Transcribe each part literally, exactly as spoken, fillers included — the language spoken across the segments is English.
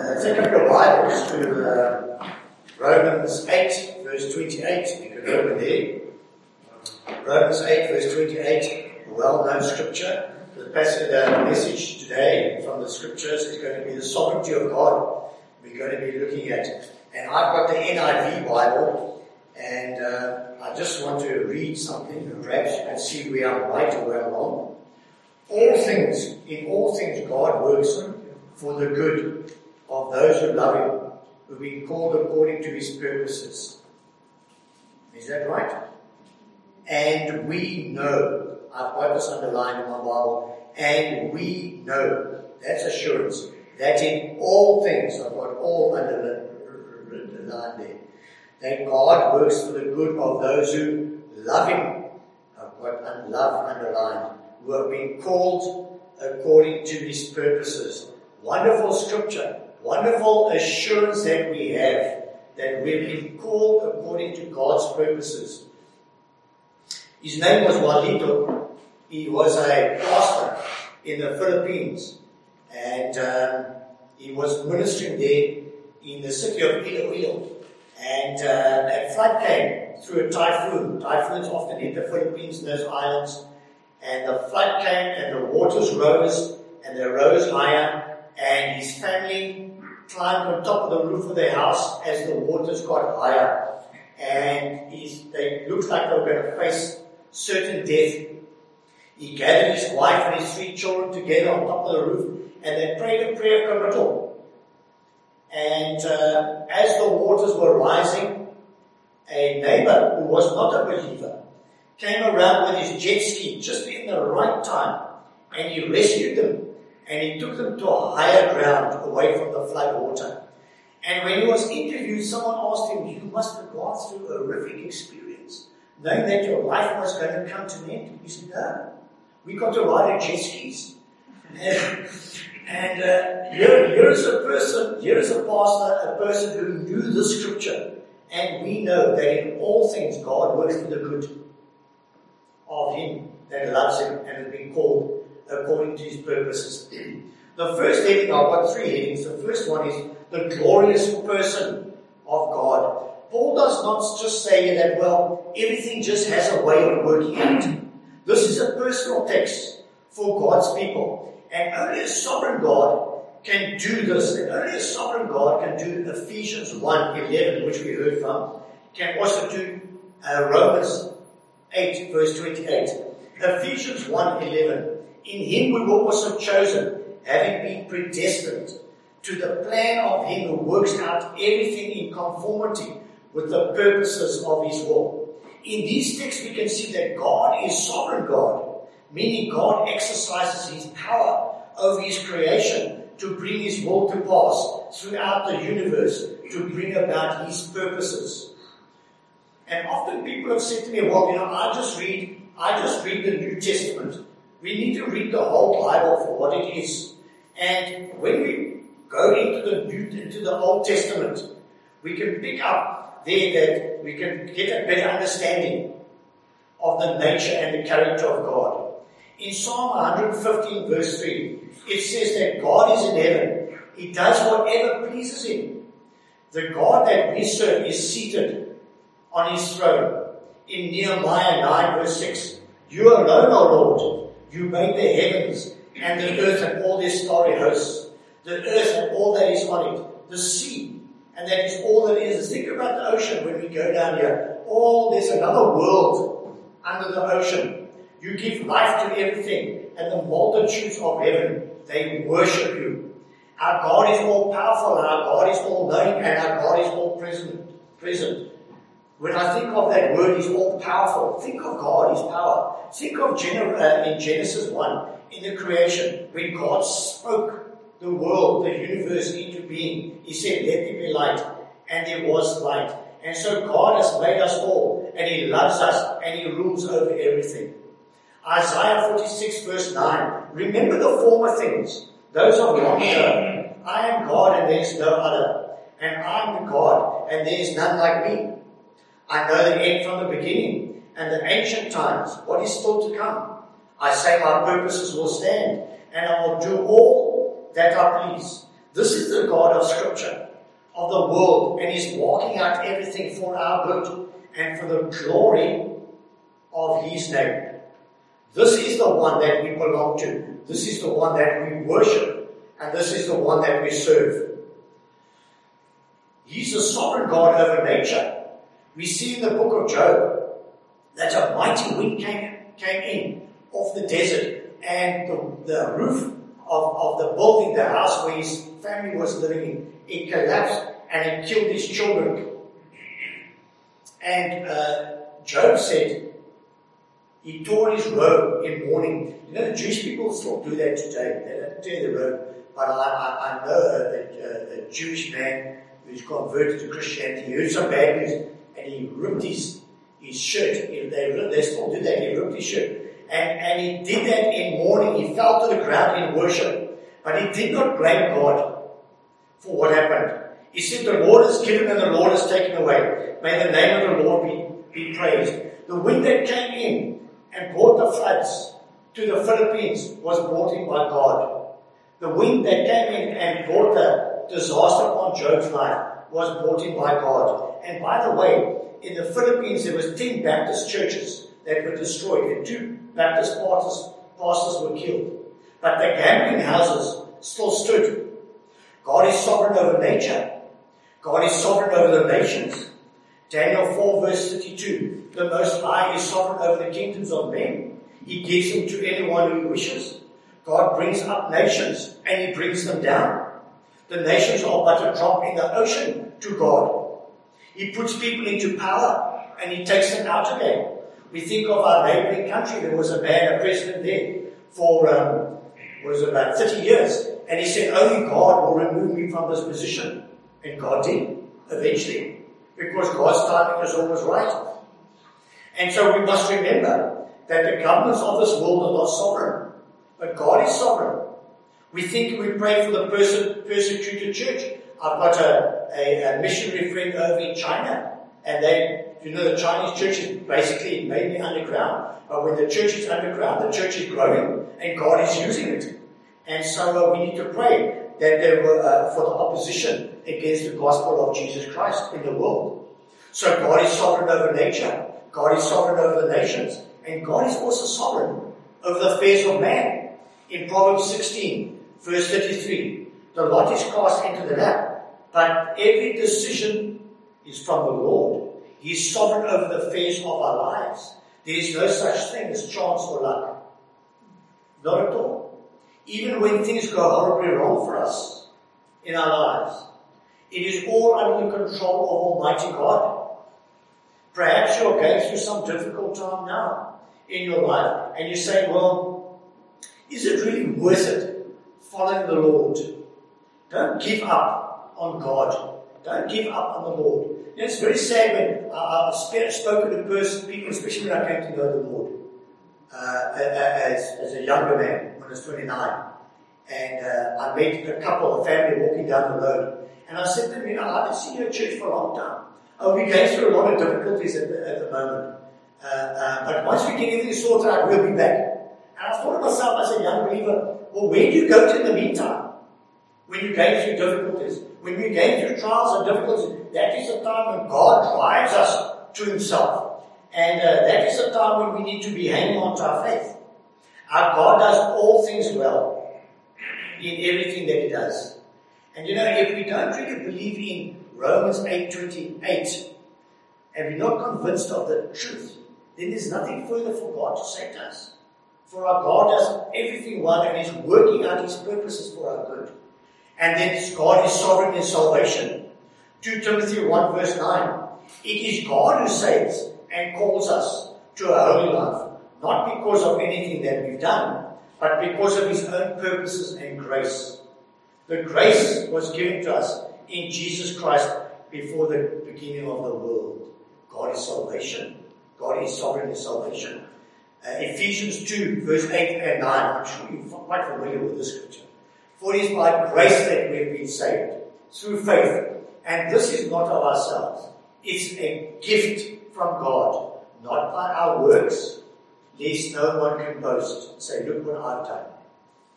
Uh, take up your Bibles to uh, Romans eight, verse twenty-eight. You can open there. Romans eight, verse twenty-eight, a well-known scripture. The passage, the message today from the scriptures is going to be the sovereignty of God. We're going to be looking at it. And I've got the N I V Bible, and uh, I just want to read something, and perhaps you can see where I'm right or where I'm wrong. All things, in all things, God works for the good of those who love Him, who've been called according to His purposes. Is that right? And we know, I've got this underlined in my Bible, and we know, that's assurance, that in all things, I've got all underlined there, that God works for the good of those who love Him. I've got love underlined, who have been called according to His purposes. Wonderful scripture, wonderful assurance that we have that we've been called according to God's purposes. His name was Walito. He was a pastor in the Philippines, and um, he was ministering there in the city of Iloilo. And uh, a flood came through a typhoon. Typhoons often hit the Philippines and those islands. And the flood came and the waters rose, and they rose higher, and his family climbed on top of the roof of their house as the waters got higher. And he's, they looked like they were going to face certain death. He gathered his wife and his three children together on top of the roof, and they prayed a prayer of committal. And uh, as the waters were rising, a neighbor who was not a believer came around with his jet ski just in the right time, and he rescued them, and he took them to a higher ground away from the flood water. And when he was interviewed, someone asked him, "You must have gone through a horrific experience, knowing that your life was going to come to an end." He said, "No, we got to ride on jet skis." And, and uh, here, here is a person, here is a pastor, a person who knew the scripture, and we know that in all things God works for the good of him that loves Him and has been called according to His purposes. The first heading, I've got three headings. The first one is the glorious person of God. Paul does not just say that, well, everything just has a way of working out. This is a personal text for God's people. And only a sovereign God can do this. And only a sovereign God can do Ephesians one eleven, which we heard from, can also do uh, Romans eight, verse twenty-eight. Ephesians one eleven. In Him we were also chosen, having been predestined to the plan of Him who works out everything in conformity with the purposes of His will. In these texts we can see that God is sovereign God, meaning God exercises His power over His creation to bring His will to pass throughout the universe, to bring about His purposes. And often people have said to me, well, you know, I just read, I just read the New Testament. We need to read the whole Bible for what it is. And when we go into the New, into the Old Testament, we can pick up there that we can get a better understanding of the nature and the character of God. In Psalm one fifteen, verse three, it says that God is in heaven. He does whatever pleases Him. The God that we serve is seated on His throne. In Nehemiah nine, verse six, you alone, O Lord, you made the heavens and the earth and all their starry hosts, the earth and all that is on it, the sea, and that is all that is. Think about the ocean when we go down here. Oh, there's another world under the ocean. You give life to everything, and the multitudes of heaven, they worship you. Our God is all powerful, and our God is all knowing, and our God is all present. present. When I think of that word, He's all powerful. Think of God, His power. Think of Gen- uh, in Genesis one, in the creation, when God spoke the world, the universe into being. He said, let there be light, and there was light. And so God has made us all, and He loves us, and He rules over everything. Isaiah forty-six, verse nine, remember the former things, those of long ago. I am God, and there is no other. And I am God, and there is none like me. I know the end from the beginning, and the ancient times, what is still to come. I say my purposes will stand, and I will do all that I please. This is the God of Scripture, of the world, and He's walking out everything for our good and for the glory of His name. This is the one that we belong to. This is the one that we worship, and this is the one that we serve. He's the sovereign God over nature. We see in the book of Job that a mighty wind came, came in off the desert, and the, the roof of, of the building, the house where his family was living in, it collapsed and it killed his children. And uh, Job said he tore his robe in mourning. You know, the Jewish people still do that today. They don't tear their robe. But I, I, I know a, a, a Jewish man who's converted to Christianity. He heard some bad news and he ripped his, his shirt. They, they still do that. He ripped his shirt. And, and he did that in mourning. He fell to the ground in worship. But he did not blame God for what happened. He said, the Lord is given and the Lord is taken away. May the name of the Lord be, be praised. The wind that came in and brought the floods to the Philippines was brought in by God. The wind that came in and brought the disaster upon Job's life was brought in by God. And by the way, in the Philippines there was ten Baptist churches that were destroyed, and two Baptist pastors, pastors were killed. But the gambling houses still stood. God is sovereign over nature. God is sovereign over the nations. Daniel four verse thirty-two. The Most High is sovereign over the kingdoms of men. He gives them to anyone who wishes. God brings up nations and He brings them down. The nations are but a drop in the ocean to God. He puts people into power and He takes them out again. We think of our neighboring country. There was a man, a president there for um, was about thirty years, and he said, only God will remove me from this position. And God did, eventually, because God's timing is always right. And so we must remember that the governments of this world are not sovereign, but God is sovereign. We think we pray for the perse- persecuted church. I've got a, a, a missionary friend over in China, and they, you know, the Chinese church is basically mainly underground. But when the church is underground, the church is growing, and God is using it. And so uh, we need to pray that there were uh, for the opposition against the gospel of Jesus Christ in the world. So God is sovereign over nature. God is sovereign over the nations. And God is also sovereign over the affairs of man. In Proverbs sixteen, verse thirty-three, the lot is cast into the lap, but every decision is from the Lord. He is sovereign over the affairs of our lives. There is no such thing as chance or luck. Not at all. Even when things go horribly wrong for us in our lives, it is all under the control of Almighty God. Perhaps you're going through some difficult time now in your life, and you say, well, is it really worth it following the Lord? Don't give up on God. Don't give up on the Lord. You know, it's very sad when uh, I've spoken to person, people, especially when I came to know the Lord uh, as, as a younger man, when I was twenty-nine. And uh, I met a couple, a family walking down the road. And I said to them, you know, I haven't seen you at church for a long time. Oh, we're going through a lot of difficulties at the, at the moment. Uh, uh, but once we get everything sorted out, we'll be back. And I thought to myself as a young believer, well, where do you go to in the meantime? When you're going through difficulties, when we're going through trials and difficulties, that is the time when God drives us to Himself. And uh, that is the time when we need to be hanging on to our faith. Our God does all things well in everything that He does. And you know, if we don't really believe in Romans eight twenty-eight, and we're not convinced of the truth, then there's nothing further for God to say to us. For our God does everything well and is working out His purposes for our good. And then God is sovereign in salvation. Second Timothy one verse nine. It is God who saves and calls us to a holy life, not because of anything that we've done, but because of His own purposes and grace. The grace was given to us in Jesus Christ before the beginning of the world. God is salvation. God is sovereign in salvation. Uh, Ephesians two, verse eight and nine. I'm sure you're quite familiar with this scripture. For it is by grace that we have been saved, through faith. And this is not of ourselves. It's a gift from God, not by our works, lest no one can boast. Say, look what I've done.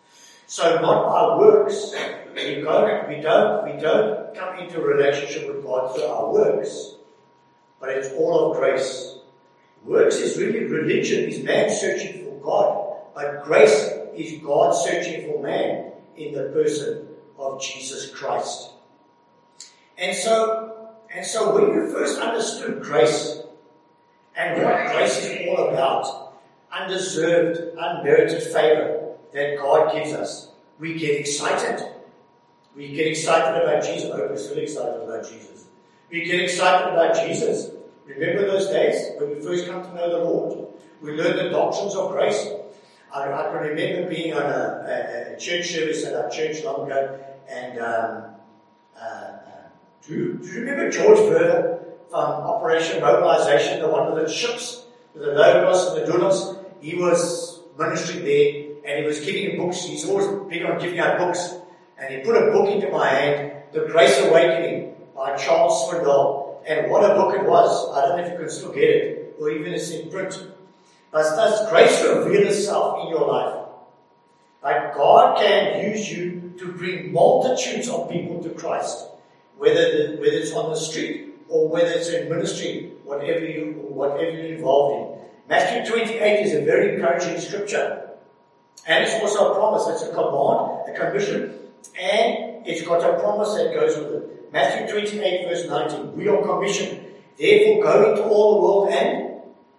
So not by works. We don't, we don't, we don't come into a relationship with God through our works, but it's all of grace. Works is really religion, is man searching for God, but grace is God searching for man in the person of Jesus Christ. And so, and so when you first understood grace and what grace is all about, undeserved, unmerited favor that God gives us, we get excited. We get excited about Jesus. I hope we're still excited about Jesus. We get excited about Jesus. Remember those days when we first come to know the Lord? We learn the doctrines of grace. I, I can remember being on a, a, a church service at our church long ago, and um, uh, uh, do, you, do you remember George Verder from Operation Mobilization, the one with the ships, with the Logos and the Doulos? He was ministering there, and he was giving books. He's always big on giving out books. And he put a book into my hand, The Grace Awakening by Charles Swindoll. And what a book it was. I don't know if you can still get it, or even it's in print. But does grace reveal itself in your life? Like God can use you to bring multitudes of people to Christ, whether the, whether it's on the street or whether it's in ministry, whatever you whatever you're involved in. Matthew twenty-eight is a very encouraging scripture, and it's also a promise. It's a command, a commission, and it's got a promise that goes with it. Matthew twenty-eight, verse nineteen. We are commissioned, therefore, go into all the world and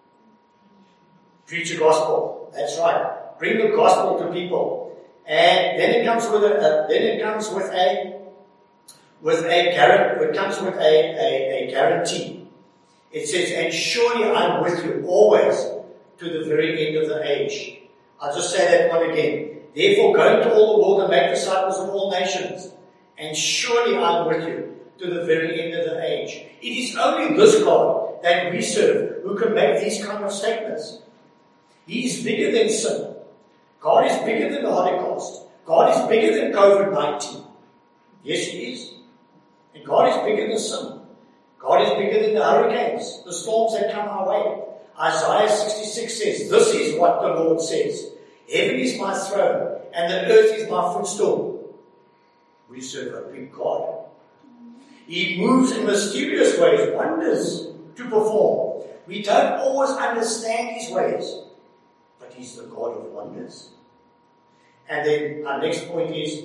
preach the gospel. That's right. Bring the gospel to people. And then it comes with a, uh, then it comes with a, with a guarantee, it comes with a, a, a guarantee. It says, and surely I'm with you always to the very end of the age. I'll just say that one again. Therefore, go into all the world and make disciples of all nations. And surely I'm with you to the very end of the age. It is only this God that we serve who can make these kind of statements. He is bigger than sin. God is bigger than the Holocaust. God is bigger than COVID nineteen. Yes, He is. And God is bigger than sin. God is bigger than the hurricanes, the storms that come our way. Isaiah sixty-six says, this is what the Lord says. Heaven is my throne, and the earth is my footstool. We serve a big God. He moves in mysterious ways, wonders to perform. We don't always understand His ways, but He's the God of wonders. And then our next point is,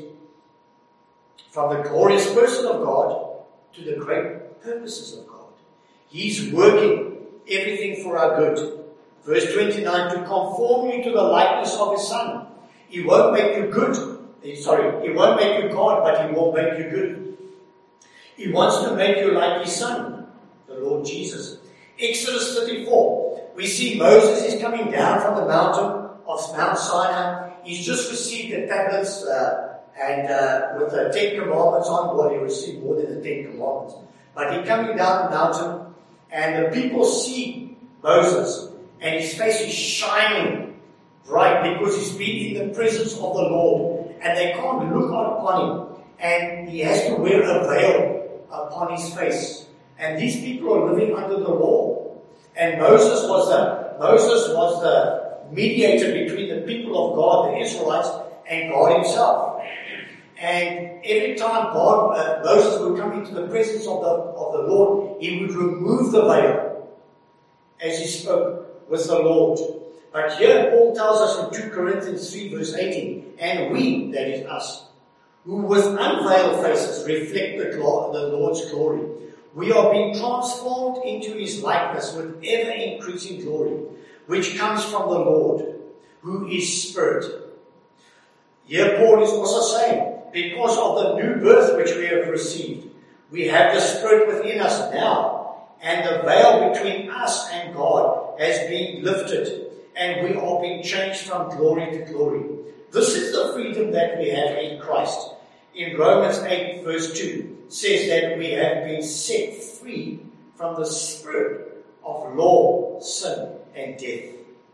from the glorious person of God to the great purposes of God. He's working everything for our good. Verse twenty-nine, to conform you to the likeness of His Son. He won't make you good. Sorry, He won't make you God, but He won't make you good. He wants to make you like His Son, the Lord Jesus. Exodus thirty-four, we see Moses is coming down from the mountain of Mount Sinai. He's just received the tablets uh, and uh, with the Ten Commandments on. Well, he received more than the Ten Commandments. But he's coming down the mountain, and the people see Moses, and his face is shining bright because he's been in the presence of the Lord, and they can't look upon him, and he has to wear a veil upon his face. And these people are living under the law, and Moses was the Moses was the mediator between the people of God, the Israelites, and God Himself. And every time God, uh, Moses would come into the presence of the, of the Lord, he would remove the veil as he spoke with the Lord. But here Paul tells us in two Corinthians three verse eighteen, and we, that is us, who with unveiled faces reflect the, glo- the Lord's glory, we are being transformed into His likeness with ever-increasing glory, which comes from the Lord, who is Spirit. Here Paul is also saying, because of the new birth which we have received, we have the Spirit within us now, and the veil between us and God has been lifted, and we are being changed from glory to glory. This is the freedom that we have in Christ. In Romans eight verse two, says that we have been set free from the spirit of law, sin, and death.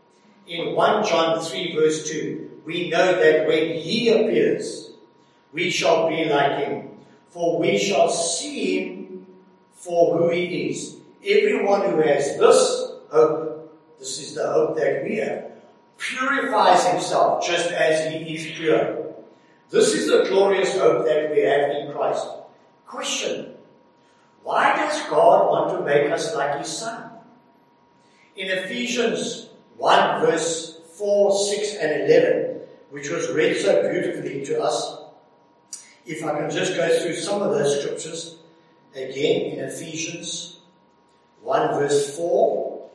In First John three verse two, we know that when He appears, we shall be like Him, for we shall see Him for who He is. Everyone who has this hope, this is the hope that we have, purifies himself just as He is pure. This is the glorious hope that we have in Christ. Question: why does God want to make us like His Son? In Ephesians one verse four, six and eleven, which was read so beautifully to us, if I can just go through some of those scriptures again in Ephesians one verse four.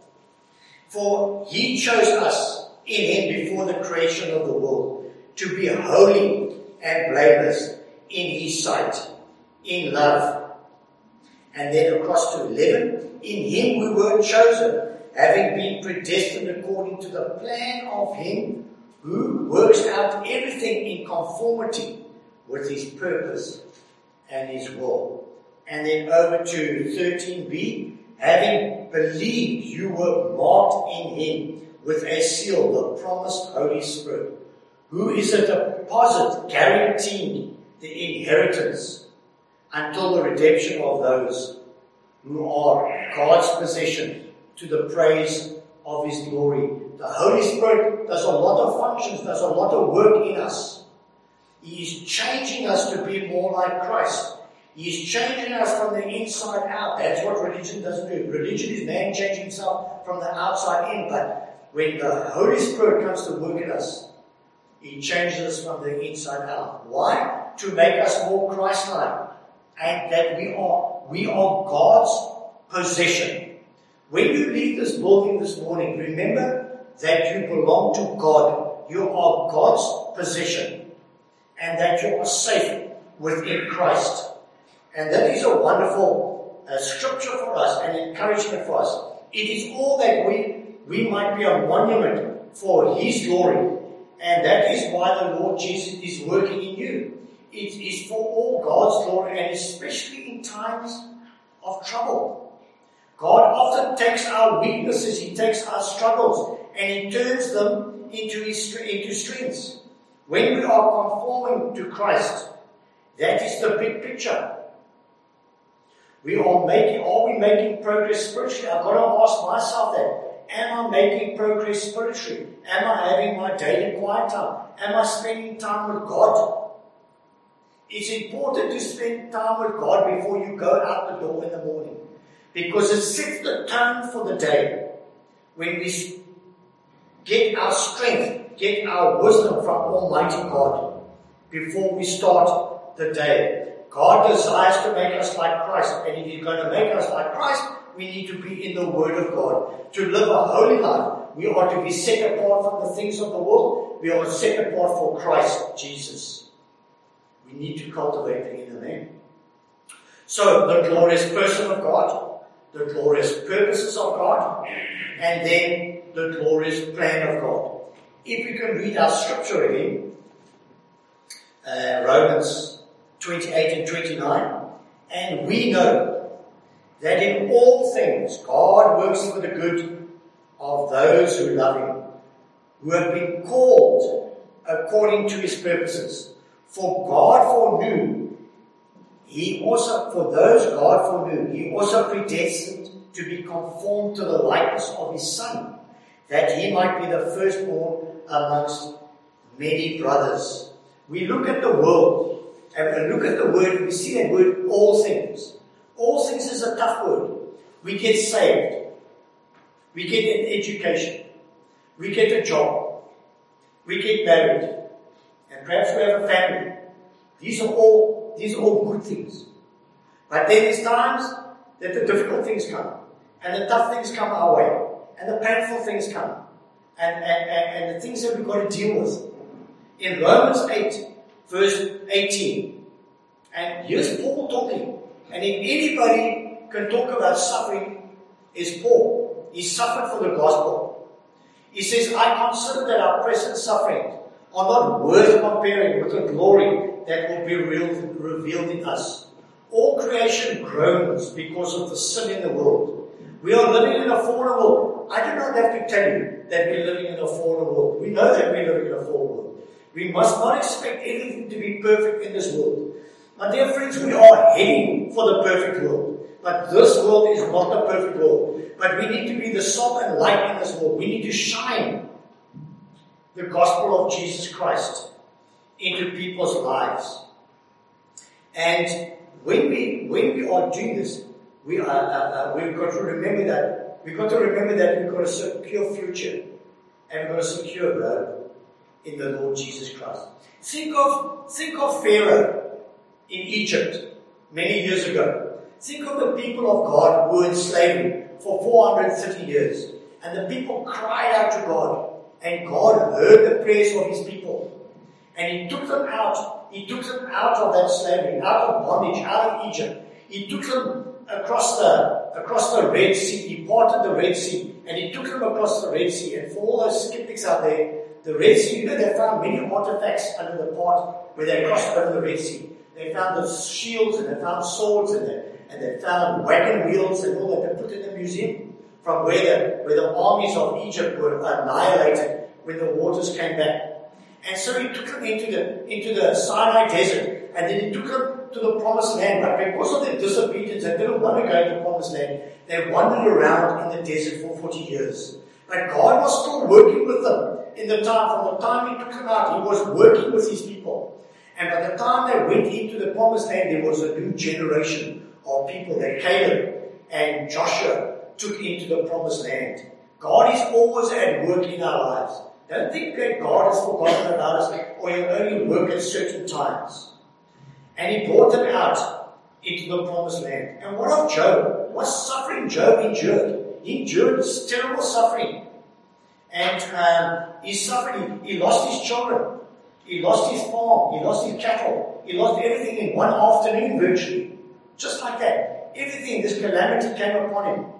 For He chose us in Him before the creation of the world to be holy and blameless in His sight, in love. And then across to eleven, in Him we were chosen, having been predestined according to the plan of Him who works out everything in conformity with His purpose and His will. And then over to thirteen b, having believed you were marked in Him with a seal, the promised Holy Spirit, who is a deposit guaranteeing the inheritance until the redemption of those who are God's possession, to the praise of His glory. The Holy Spirit does a lot of functions, does a lot of work in us. He is changing us to be more like Christ. He is changing us from the inside out. That's what religion doesn't do. Religion is man changing himself from the outside in. But when the Holy Spirit comes to work in us, He changes us from the inside out. Why? To make us more Christ-like. And that we are, we are God's possession. When you leave this building this morning, remember that you belong to God. You are God's possession. And that you are safe within Christ. And that is a wonderful uh, scripture for us and encouragement for us. It is all that we, we might be a monument for His glory. And that is why the Lord Jesus is working in you. It is for all God's glory, and especially in times of trouble. God often takes our weaknesses, He takes our struggles, and He turns them into, his, into strengths. When we are conforming to Christ, that is the big picture. We are making, are we making progress spiritually? I've got to ask myself that. Am I making progress spiritually? Am I having my daily quiet time? Am I spending time with God? It's important to spend time with God before you go out the door in the morning, because it sets the tone for the day. When we get our strength, get our wisdom from Almighty God before we start the day. God desires to make us like Christ, and if He's going to make us like Christ, we need to be in the Word of God. To live a holy life, we are to be set apart from the things of the world. We are set apart for Christ Jesus. We need to cultivate the inner man. So, the glorious person of God, the glorious purposes of God, and then the glorious plan of God. If we can read our scripture again, uh, Romans twenty-eight and twenty-nine, and we know that in all things God works for the good of those who love Him, who have been called according to His purposes. For God foreknew, He also, for those God foreknew, He also predestined to be conformed to the likeness of His Son, that He might be the firstborn amongst many brothers. We look at the world, and we look at the word, we see that word, all things. All things is a tough word. We get saved. We get an education. We get a job. We get married. And perhaps we have a family. These are all, these are all good things. But then there's times that the difficult things come. And the tough things come our way. And the painful things come. And, and, and, and the things that we've got to deal with. In Romans eight, verse eighteen. And here's Paul talking. And if anybody can talk about suffering, is Paul. He suffered for the gospel. He says, I consider that our present sufferings are not worth comparing with the glory that will be revealed, revealed in us. All creation groans because of the sin in the world. We are living in a fallen world. I do not have to tell you that we're living in a fallen world. We know that we're living in a fallen world. We must not expect anything to be perfect in this world. My dear friends, we are heading for the perfect world. But this world is not the perfect world. But we need to be the salt and light in this world. We need to shine the gospel of Jesus Christ into people's lives. And when we when we are doing this, we are uh, uh, we've got to remember that we've got to remember that we've got a secure future and we've got a secure road in the Lord Jesus Christ. Think of think of Pharaoh in Egypt many years ago. Think of the people of God who were in slavery for four hundred thirty years, and the people cried out to God, and God heard the prayers of His people. And He took them out. He took them out of that slavery, out of bondage, out of Egypt. He took them across the across the Red Sea. He parted the Red Sea, and He took them across the Red Sea. And for all those skeptics out there, the Red Sea, you know, they found many artifacts under the part where they crossed over the Red Sea. They found the shields, and they found swords, and they, and they found wagon wheels and all that. They put in the museum from where the where the armies of Egypt were annihilated when the waters came back. And so He took them into the into the Sinai desert, and then He took them to the promised land. But because of their disobedience, they didn't want to go to the promised land. They wandered around in the desert for forty years. But God was still working with them in the time, from the time He took them out, He was working with His people. And by the time they went into the promised land, there was a new generation of people that Caleb and Joshua took into the promised land. God is always at work in our lives. Don't think that God has forgotten about us or He'll only work at certain times. And He brought them out into the promised land. And what of Job? What suffering Job endured? He endured terrible suffering. And um, he suffered, he, he lost his children. He lost his farm. He lost his cattle. He lost everything in one afternoon virtually. Just like that. Everything, this calamity came upon him.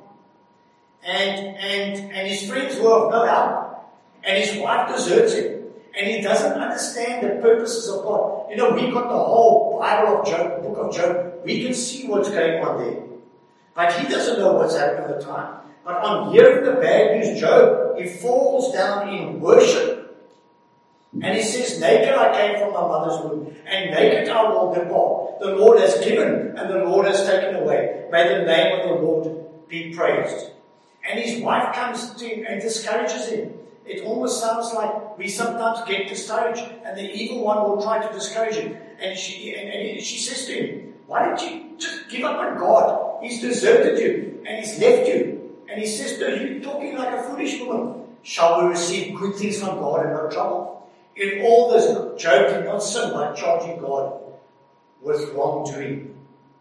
And, and, and his friends were of no help. And his wife deserts him. And he doesn't understand the purposes of God. You know, we got the whole Bible of Job, book of Job. We can see what's going on there. But he doesn't know what's happening at the time. But on hearing the bad news, Job, he falls down in worship. And he says, naked I came from my mother's womb, and naked I will depart. The Lord has given, and the Lord has taken away. May the name of the Lord be praised. And his wife comes to him and discourages him. It almost sounds like we sometimes get discouraged, and the evil one will try to discourage him. And she, and, and she says to him, why don't you just give up on God? He's deserted you, and He's left you. And he says to her, you're talking like a foolish woman. Shall we receive good things from God and not trouble? In all this, Job did not sin by charging God with wrongdoing.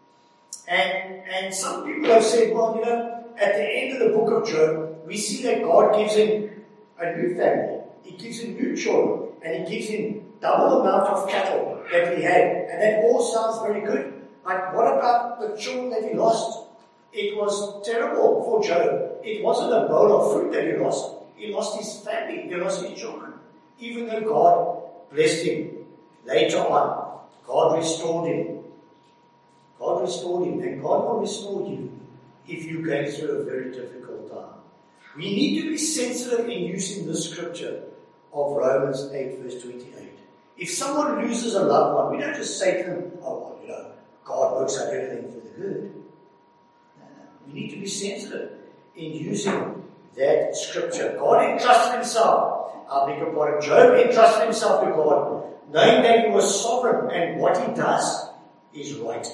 And, and some people have said, well, you know, at the end of the book of Job, we see that God gives him a new family. He gives him new children. And He gives him double the amount of cattle that he had. And that all sounds very good. But what about the children that he lost? It was terrible for Job. It wasn't a bowl of fruit that he lost. He lost his family. He lost his children. Even though God blessed him. Later on, God restored him. God restored him. And God will restore you if you go through a very difficult time. We need to be sensitive in using the scripture of Romans eight verse twenty-eight. If someone loses a loved one, we don't just say to them, oh, well, you know, God works out everything for the good. We need to be sensitive in using that scripture. God entrusted Himself. I'll make a point of Job entrusted himself to God, knowing that He was sovereign and what He does is right.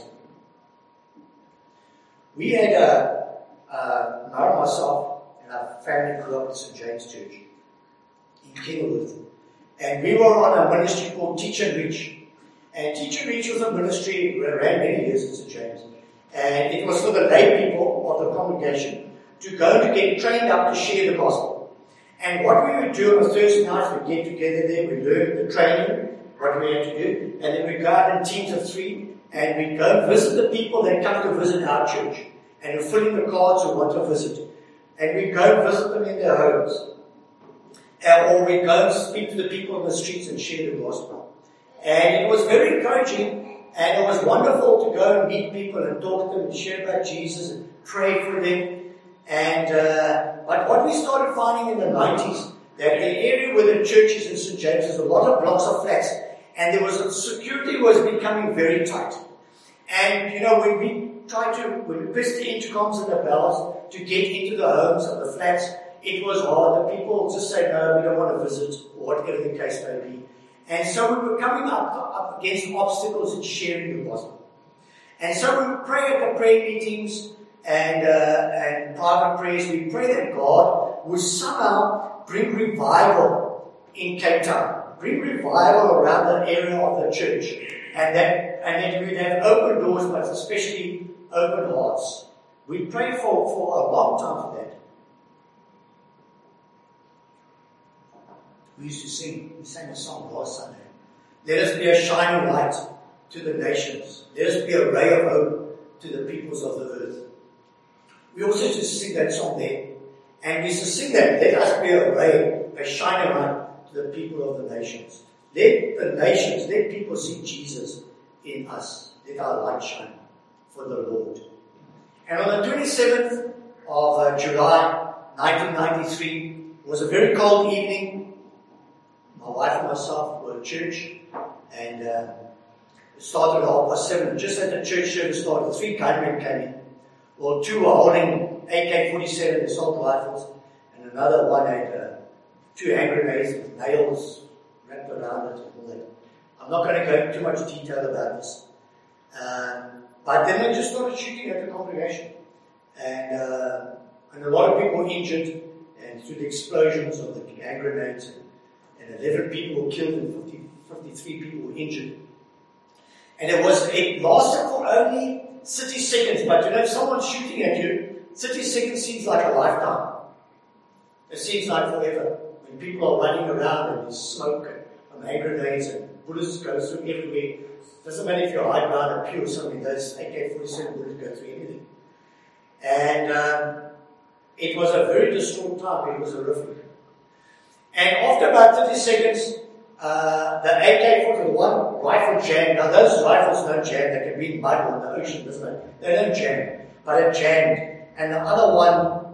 We had a, uh, Mara, myself, and our family grew up in Saint James Church in Kenilworth. And we were on a ministry called Teach and Reach. And Teach and Reach was a ministry that ran many years in Saint James. And it was for the lay people of the congregation to go to get trained up to share the gospel. And what we would do on a Thursday night, we'd get together there, we'd learn the training, what we had to do, and then we'd go out in teams of three, and we'd go and visit the people that come to visit our church. And we'd fill in the cards who want to visit. And we'd go and visit them in their homes. And, or we'd go and speak to the people on the streets and share the gospel. And it was very encouraging. And it was wonderful to go and meet people and talk to them and share about Jesus and pray for them. And uh, but what we started finding in the nineties, that the area where the church is in Saint James, there's a lot of blocks of flats, and there was a, security was becoming very tight. And you know, when we tried to, when we pressed the intercoms and the bells to get into the homes of the flats, it was hard. The people just say, no, we don't want to visit, or whatever the case may be. And so we were coming up, up against obstacles in sharing the gospel. And so we would pray at the prayer meetings and, uh, and private prayers. We pray that God would somehow bring revival in Cape Town. Bring revival around the area of the church. And that, and that we'd have open doors, but especially open hearts. We prayed for, for a long time for that. We used to sing, we sang a song last Sunday. Let us be a shining light to the nations. Let us be a ray of hope to the peoples of the earth. We also used to sing that song there. And we used to sing that, let us be a ray, a shining light to the people of the nations. Let the nations, let people see Jesus in us. Let our light shine for the Lord. And on the twenty-seventh of uh, July, nineteen ninety-three, it was a very cold evening. My wife and myself were at church, and uh, it started at half past seven. Just at the church service started, three gunmen came in. Well, two were holding A K forty-seven assault rifles, and another one had uh, two hand grenades with nails wrapped around it and all that. I'm not going to go into too much detail about this. Um, but then they just started shooting at the congregation. And, uh, and a lot of people were injured, and through the explosions of the hand grenades, and, and eleven people were killed and fifty, fifty-three people were injured. And it was, it lasted for only thirty seconds, but you know, if someone's shooting at you, thirty seconds seems like a lifetime. It seems like forever. When people are running around and there's smoke and hand grenades and bullets go through everywhere. Doesn't matter if you're high ground or pure, something, those A K forty-seven bullets go through everything. And um, it was a very distraught time. It was horrific. And after about thirty seconds, uh, the A K forty-one rifle jammed. Now those rifles don't jam. They can be in mud or in the ocean, doesn't it? They don't jam. But it jammed. And the other one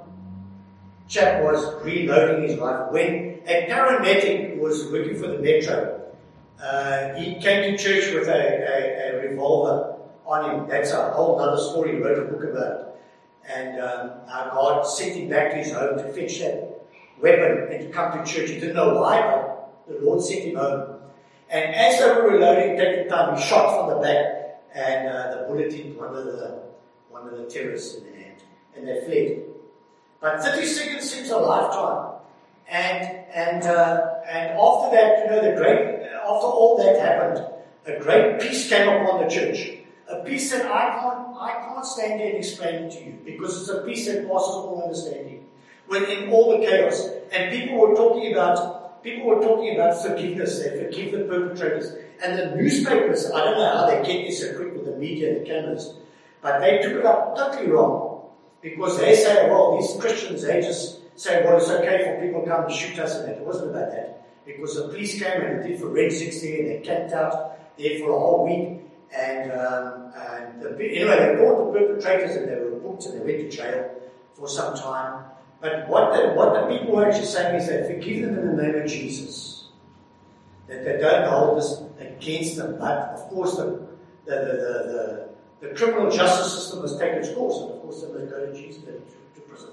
chap was reloading his rifle. When a paramedic was working for the Metro, Uh, he came to church with a, a, a revolver on him. That's a whole other story. He wrote a book about it. And um, our God sent him back to his home to fetch that weapon and to come to church. He didn't know why, but the Lord sent him home. And as they were reloading, taking time, he shot from the back, and uh, the bullet hit one of the one of the terrorists in the hand, and they fled. But thirty seconds seems a lifetime. And and uh, and after that, you know, the great. After all that happened, a great peace came upon the church. A peace that I can't, I can't stand here and explain it to you, because it's a peace that passes all understanding. When in all the chaos, and people were talking about, people were talking about forgiveness. They forgive the perpetrators, and the newspapers. I don't know how they get this so quick with the media and the cameras, but they took it up totally wrong, because they say, well, these Christians, they just say, well, it's okay for people to come and shoot us, and that. It wasn't about that. Because the police came and did forensics there, and they camped out there for a whole week. And, um, and the, anyway, they caught the perpetrators, and they were booked, and they went to jail for some time. But what the, what the people were actually saying is they forgive them in the name of Jesus. That they don't hold this against them. But, of course, the, the, the, the, the, the criminal justice system must take its course. And, of course, they must go to Jesus, to, to prison.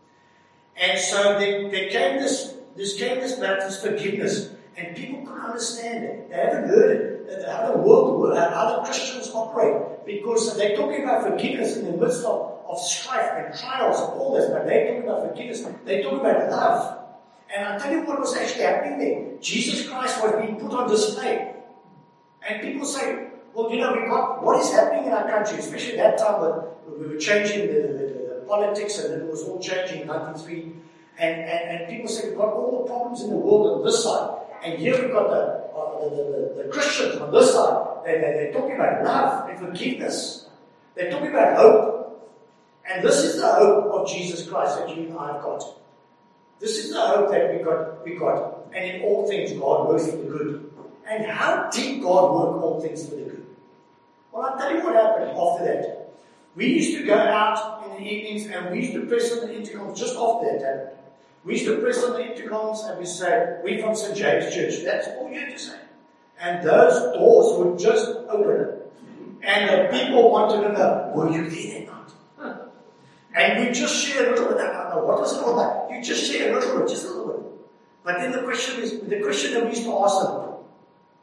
And so there, there came this... This came this about this forgiveness, and people couldn't understand it. They haven't heard it. How the world, how the Christians operate, because they're talking about forgiveness in the midst of, of strife and trials and all this. But they're talking about forgiveness. They're talking about love. And I'll tell you what was actually happening there. Jesus Christ was being put on display, and people say, "Well, you know, we got what is happening in our country, especially that time when we were changing the, the, the, the politics, and it was all changing in ninety-three." And, and, and people say, we've got all the problems in the world on this side. And here we've got the, uh, the, the, the Christians on this side. They, they, they're talking about love and forgiveness. They're talking about hope. And this is the hope of Jesus Christ that you and I have got. This is the hope that we got. We got. And in all things, God works for the good. And how did God work all things for the good? Well, I'll tell you what happened after that. We used to go out in the evenings, and we used to press on the intercoms just after that happened. We used to press on the intercoms and we say, we're from Saint James Church. That's all you had to say. And those doors would just open. And the people wanted to know, were you there that night? And we just share a little bit. I don't know, what was it all about? You just share a little bit, just a little bit. But then the question is, the question that we used to ask them,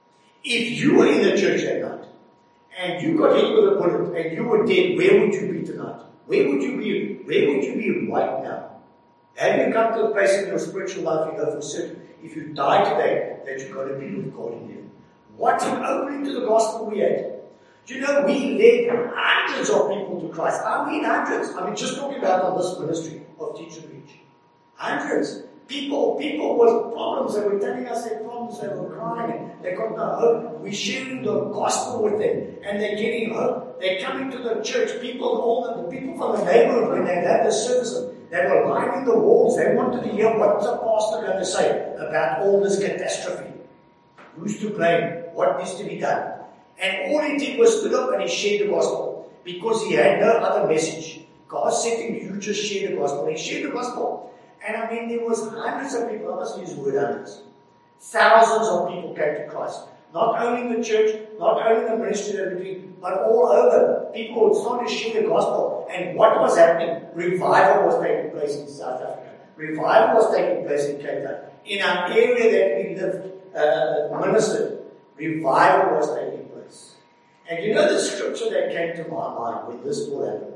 If you were in the church that night, and you got hit with a bullet, and you were dead, where would you be tonight? Where would you be? Where would you be right now? Have you come to a place in your spiritual life you know for certain, if you die today, that you're going to be with God in heaven? What an opening to the gospel we had. Do you know, we led hundreds of people to Christ. I mean hundreds. I mean, just talking about on this ministry of Teach and Reach. Hundreds. People, people with problems, they were telling us their problems, they were crying, they got no hope. We're sharing the gospel with them, and they're getting hope. They're coming to the church. People, all the, the people from the neighborhood, when they had the service, they were lining the walls. They wanted to hear what's the pastor going to say about all this catastrophe. Who's to blame? What needs to be done? And all he did was stood up and he shared the gospel, because he had no other message. God said to him, you just share the gospel. And he shared the gospel. And I mean, there was hundreds of people, I must use the word hundreds. Thousands of people came to Christ. Not only in the church, not only in the ministry that we're doing, but all over. People would start to share the gospel. And what was happening? Revival was taking place in South Africa. Revival was taking place in Cape Town. In our area that we lived, uh, ministered, revival was taking place. And you know the scripture that came to my mind when this all happened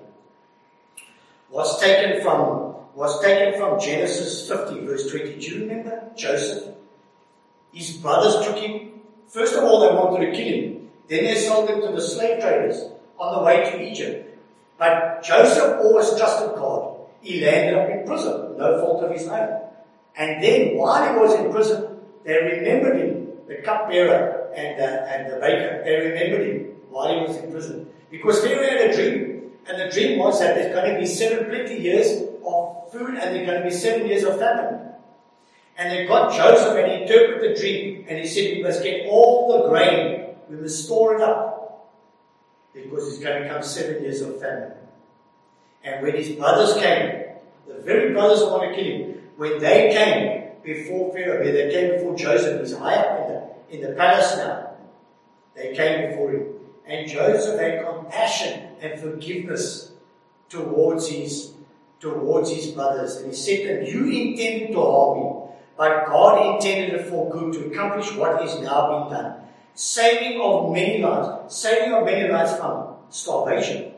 was taken from was taken from Genesis fifty, verse twenty. Do you remember Joseph? His brothers took him. First of all, they wanted to kill him. Then they sold him to the slave traders on the way to Egypt. But Joseph always trusted God. He landed up in prison, no fault of his own. And then, while he was in prison, they remembered him, the cupbearer and, uh, and the baker. They remembered him while he was in prison. Because Pharaoh had a dream. And the dream was that there's going to be seven plenty years of food, and there are going to be seven years of famine. And they got Joseph and he interpreted the dream, and he said, we must get all the grain, we must store it up, because it's going to come seven years of famine. And when his brothers came, the very brothers who want to kill him, when they came before Pharaoh, when they came before Joseph, he's high up in the, in the palace now, they came before him. And Joseph had compassion and forgiveness towards his towards his brothers. And he said to them, you intended to harm me, but God intended it for good, to accomplish what is now being done. Saving of many lives. Saving of many lives from starvation.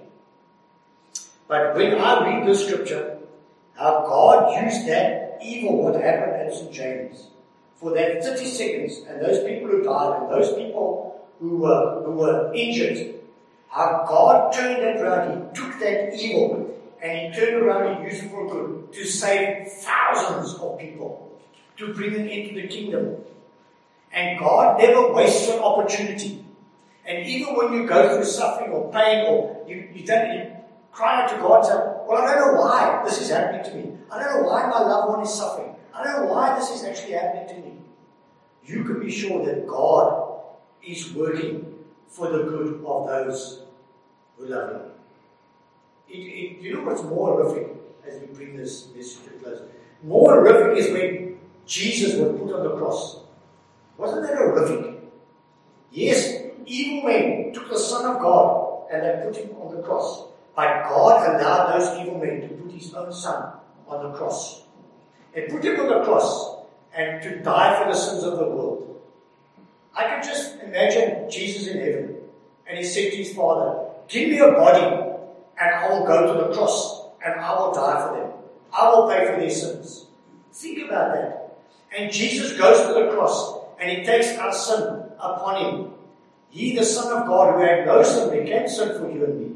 But when I read the scripture, how God used that evil, what happened at Saint James, for that thirty seconds, and those people who died, and those people who were, who were injured, how God turned that around. He took that evil and he turned around and used it for good, to save thousands of people, to bring them into the kingdom. And God never wastes an opportunity. And even when you go through suffering or pain, or you, you don't you cry out to God and say, well, I don't know why this is happening to me. I don't know why my loved one is suffering. I don't know why this is actually happening to me. You can be sure that God is working for the good of those who love Him. It, it, you know what's more horrific as we bring this message to a close? More horrific is when Jesus was put on the cross. Wasn't that horrific? Yes, evil men took the Son of God and they put Him on the cross. But God allowed those evil men to put His own Son on the cross. And put Him on the cross and to die for the sins of the world. I can just imagine Jesus in heaven. And He said to His Father, give me a body and I will go to the cross and I will die for them. I will pay for their sins. Think about that. And Jesus goes to the cross and He takes our sin upon Him. He, the Son of God, who had no sin, became sin for you and me.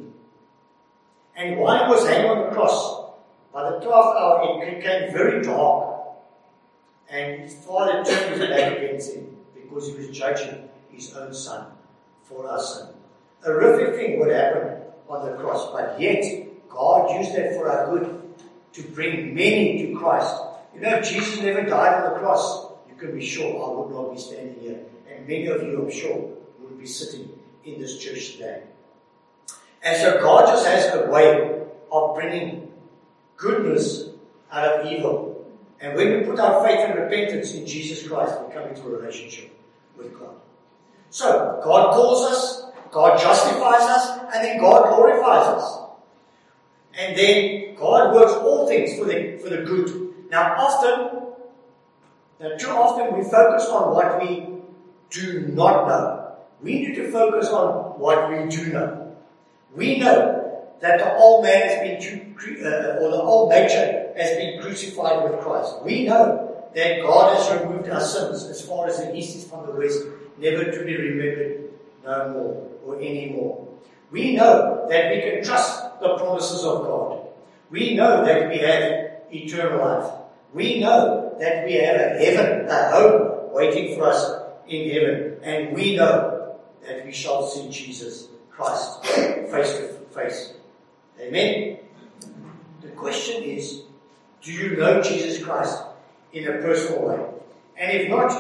And while He was hanging on the cross, by the twelfth hour it became very dark. And His Father turned His back against Him because He was judging His own Son for our sin. A horrific thing would happen on the cross, but yet God used that for our good, to bring many to Christ. You know, if Jesus never died on the cross, you can be sure I would not be standing here. And many of you, I'm sure, would be sitting in this church today. And so God just has a way of bringing goodness out of evil. And when we put our faith and repentance in Jesus Christ, we come into a relationship with God. So, God calls us, God justifies us, and then God glorifies us. And then God works all things for the, for the good. Now often, now too often we focus on what we do not know. We need to focus on what we do know. We know that the old man has been, uh, or the old nature has been crucified with Christ. We know that God has removed our sins as far as the east is from the west, never to be remembered no more or anymore. We know that we can trust the promises of God. We know that we have eternal life. We know that we have a heaven, a home waiting for us in heaven. And we know that we shall see Jesus Christ face to face. Amen? The question is, do you know Jesus Christ in a personal way? And if not,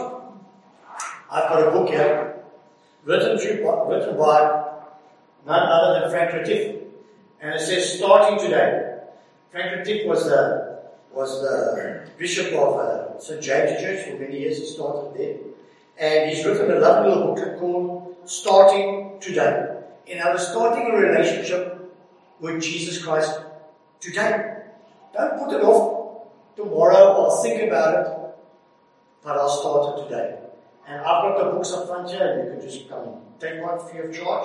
I've got a book here, written, to, written by none other than Frank Retief. And it says, starting today. Frank Retief was the, was the bishop of uh, Saint James Church for many years. He started there. And he's written a lovely little booklet called Starting Today. And I was starting a relationship with Jesus Christ today. Don't put it off tomorrow. I'll think about it. But I'll start it today. And I've got the books up front here, and you can just come and take one free of charge.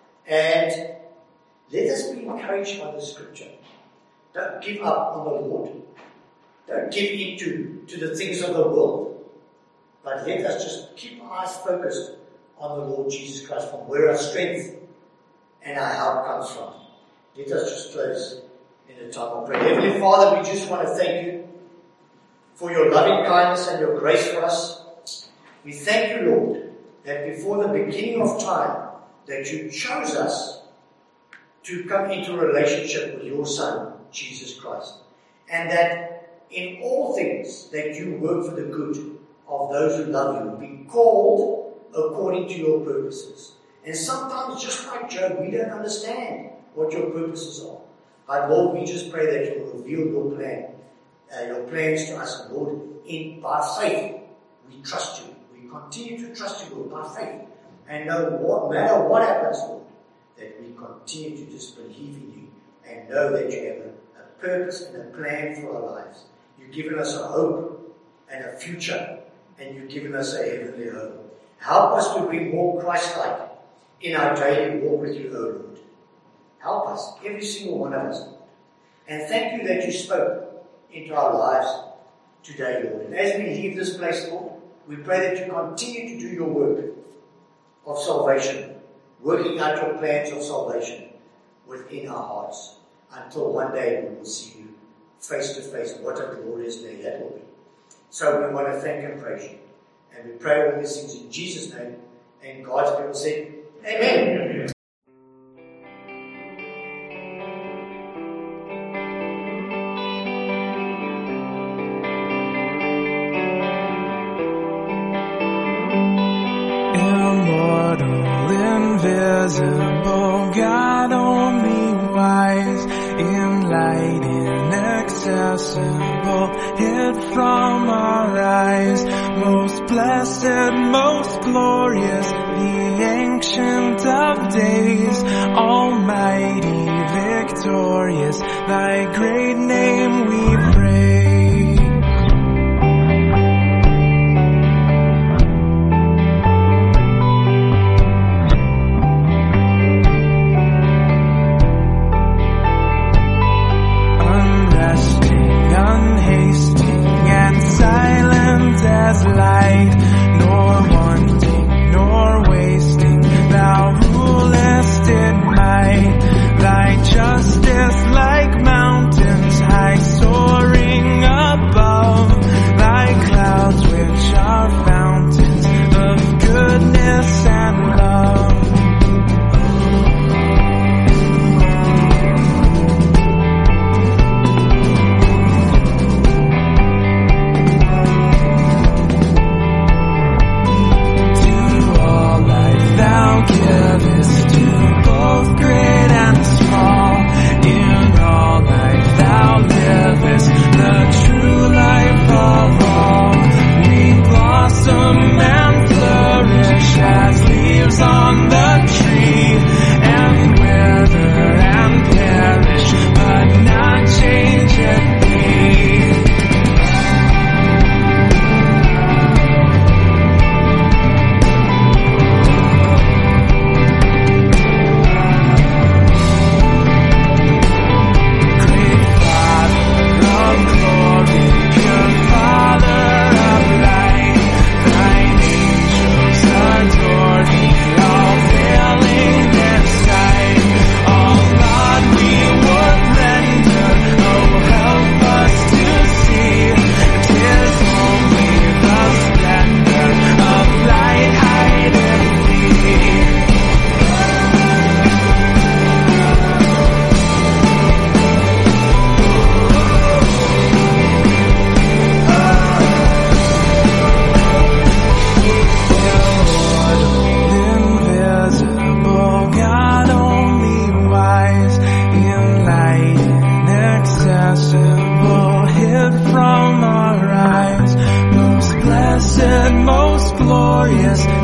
And let us be encouraged by the scripture. Don't give up on the Lord. Don't give in to, to the things of the world. But let us just keep our eyes focused on the Lord Jesus Christ, from where our strength and our help comes from. Let us just close in a time of prayer. Heavenly Father, we just want to thank you for your loving kindness and your grace for us. We thank you, Lord, that before the beginning of time, that you chose us to come into a relationship with your Son, Jesus Christ. And that in all things that you work for the good of those who love you, be called according to your purposes. And sometimes, just like Job, we don't understand what your purposes are. But Lord, we just pray that you will reveal your plan, uh, your plans to us. And Lord, in, by faith, we trust you. We continue to trust you, Lord, by faith. And no what, matter what happens, Lord, that we continue to just believe in you and know that you have a, a purpose and a plan for our lives. You've given us a hope and a future, and you've given us a heavenly home. Help us to be more Christ-like in our daily walk with you, O Lord. Help us, every single one of us, Lord. And thank you that you spoke into our lives today, Lord. And as we leave this place, Lord, we pray that you continue to do your work of salvation, working out your plans of salvation within our hearts, until one day we will see you face to face. What a glorious day that will be. So we want to thank and praise you. And we pray all these things in Jesus' name. And God's people say, Amen. Immortal, invisible, God only wise, in light inaccessible, hid from our eyes, most blessed, most glorious, the Ancient of Days, almighty, victorious, thy great name we praise. As light, nor wanting, nor wasting, thou rulest in might, thy justice like mountains high, soaring glorious.